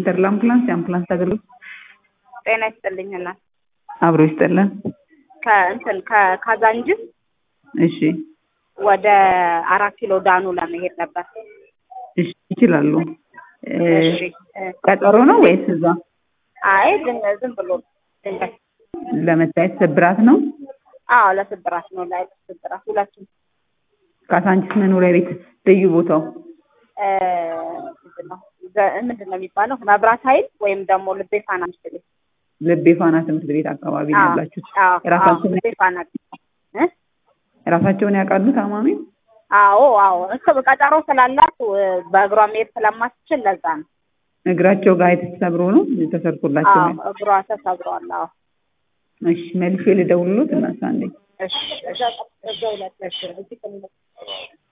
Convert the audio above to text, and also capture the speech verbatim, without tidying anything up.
ሴንተር ለአምቡላንስ የአምቡላንስ አገልግሎት ጤና ይስጥልኝና አብሮ ይስጥልን። ከእንትን ከካዛንጅስ እሺ ወደ አራት ኪሎ ዳኑ ለመሄድ ነበር። እሺ ይችላሉ። እሺ ቀጠሮ ነው ወይስ እዛ? አይ ዝም ዝም ብሎ ድንገት ለመታየት ስብራት ነው? አዎ ለስብራት ነው። ላይ ስብራት ሁለቱም። ካዛንችስ መኖሪያ ቤት ልዩ ቦታው እ ምንድነው ምንድነው የሚባለው? መብራት ኃይል ወይም ደግሞ ልቤ ፋና ትምህርት ቤት። ልቤ ፋና ትምህርት ቤት አካባቢ ነው ያላችሁት? ራሳቸውን ልቤ ፋና እ ራሳቸውን ያውቃሉ ታማሚ? አዎ አዎ እሱ ቀጠሮ ስላላት በእግሯ መሄድ ስለማትችል ለዛ ነው። እግራቸው ጋር የተሰብሮ ነው ተሰርቶላቸው ነው? አዎ እግሯ ተሰብሯል። አዎ እሺ መልሼ ልደውልሎት እና ሳንዴ እሺ እሺ እዛው ላይ